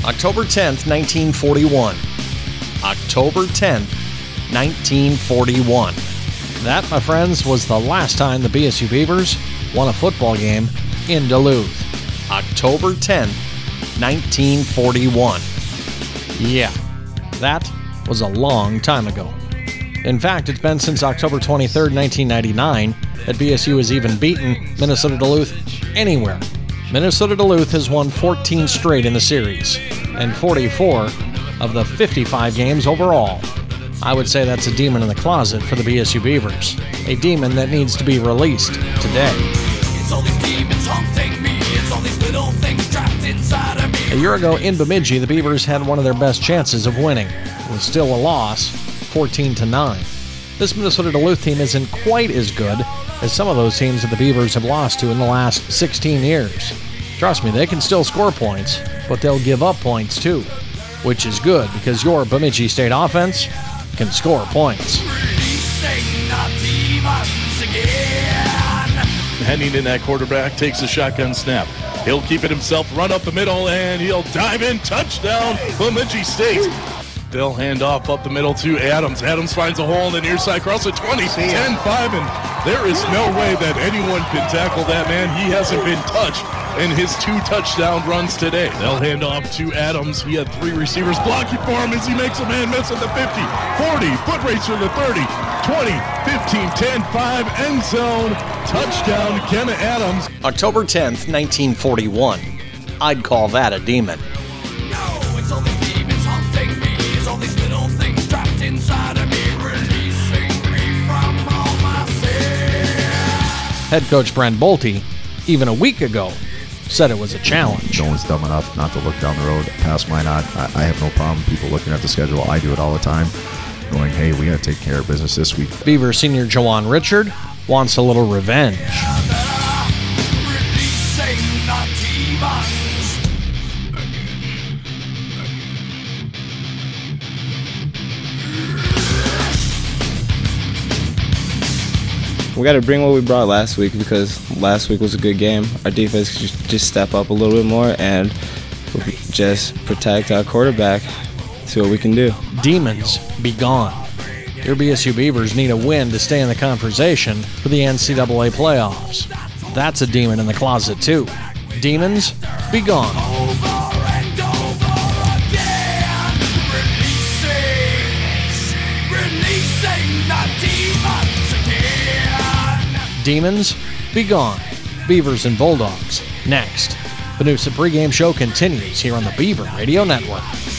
October 10th, 1941. October 10th, 1941. That, my friends, was the last time the BSU Beavers won a football game in Duluth. October 10th, 1941. Yeah, that was a long time ago. In fact, it's been since October 23rd, 1999 that BSU has even beaten Minnesota Duluth anywhere. Minnesota Duluth has won 14 straight in the series, and 44 of the 55 games overall. I would say that's a demon in the closet for the BSU Beavers. A demon that needs to be released today. It's all these demons haunting me. It's all these little things trapped inside of me. A year ago in Bemidji, the Beavers had one of their best chances of winning. It was still a loss, 14-9. This Minnesota Duluth team isn't quite as good as some of those teams that the Beavers have lost to in the last 16 years. Trust me, they can still score points, but they'll give up points too, which is good because your Bemidji State offense can score points. Releasing the demons again. Henning, that quarterback, takes a shotgun snap. He'll keep it himself, run up the middle, and he'll dive in. Touchdown, Bemidji State. They'll hand off up the middle to Adams. Adams finds a hole in the near side, cross at 20, 10-5, and there is no way that anyone can tackle that man. He hasn't been touched in his 2 touchdown runs today. They'll hand off to Adams. He had 3 receivers blocking for him as he makes a man miss at the 50, 40, foot race for the 30, 20, 15, 10, 5, end zone, touchdown, Kenna Adams. October 10th, 1941. I'd call that a demon. No, it's all these demons haunting me. It's all these little things trapped inside of me. Releasing me from all my sins. Head coach Brent Bolte, even a week ago, said it was a challenge. No one's dumb enough not to look down the road past my knot. I have no problem people looking at the schedule. I do it all the time, going, hey, we got to take care of business this week. Beaver senior Jawan Richard wants a little revenge. Releasing the demons. We got to bring what we brought last week because last week was a good game. Our defense could just step up a little bit more and just protect our quarterback, see what we can do. Demons, be gone. Your BSU Beavers need a win to stay in the conversation for the NCAA playoffs. That's a demon in the closet, too. Demons, be gone. Over and over again. Releasing the demons again. Demons, be gone. Beavers and Bulldogs, next. The Noosa pregame show continues here on the Beaver Radio Network.